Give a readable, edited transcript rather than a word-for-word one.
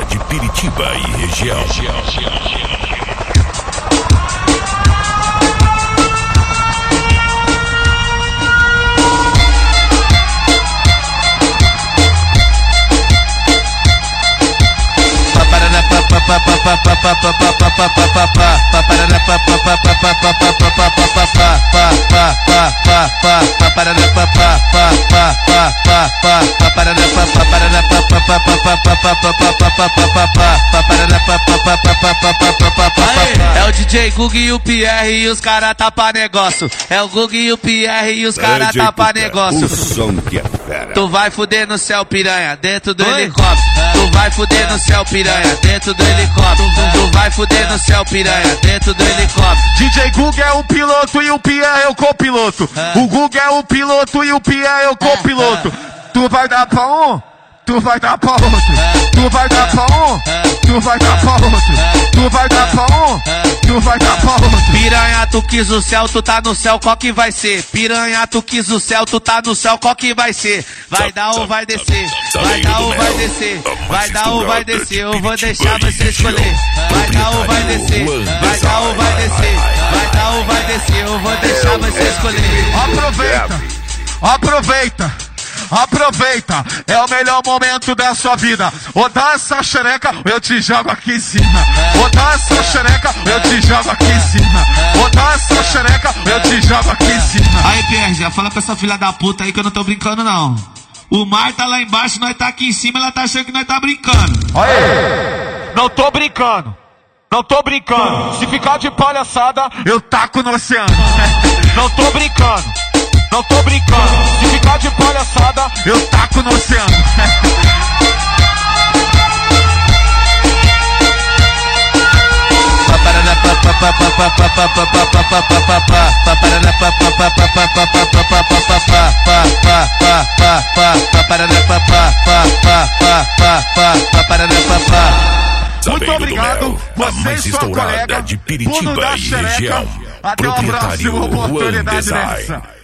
de Piritiba e região. É o DJ Gug e o Pierre e os cara tá pra negócio. É o Gug e o Pierre e os cara tá pra negócio. Tu vai fuder no céu, piranha, dentro do helicóptero. Tu vai fuder no céu, piranha, dentro do helicóptero. Tu vai fuder no céu, piranha, dentro do helicóptero. DJ Gug é o piloto e o Pierre é o copiloto. O Gug é o piloto e o Pierre é o copiloto. Tu vai dar pra um, tu vai dar pra outro. Tu vai dar pra um, tu vai dar pra outro. Tu vai dar pra um, tu vai dar pra outro. Piranha, tu quis o céu, tu tá no céu, qual que vai ser? Piranha, tu quis o céu, tu tá no céu, qual que vai ser? Vai dar ou vai descer? Vai dar ou vai descer? Vai dar ou vai descer? Eu vou deixar você escolher. Vai dar ou vai descer? Vai dar ou vai descer? Vai dar ou vai descer? Eu vou deixar você escolher. Aproveita, aproveita. Aproveita, é o melhor momento da sua vida. Ou dá essa xereca, eu te jogo aqui em cima. Ou dá essa xereca, eu te jogo aqui em cima. Ou dá essa xereca, eu te jogo aqui em cima. Aí, Pierre, já fala pra essa filha da puta aí que eu não tô brincando, não. O mar tá lá embaixo, nós tá aqui em cima, ela tá achando que nós tá brincando. Aí, não tô brincando. Não tô brincando. Se ficar de palhaçada, eu taco no oceano. Não tô brincando. Não tô brincando, se ficar de palhaçada, eu taco no oceano. Muito obrigado, você e sua colega, de Piritiba Puno da e Xereca. região. Até uma próxima oportunidade dessa.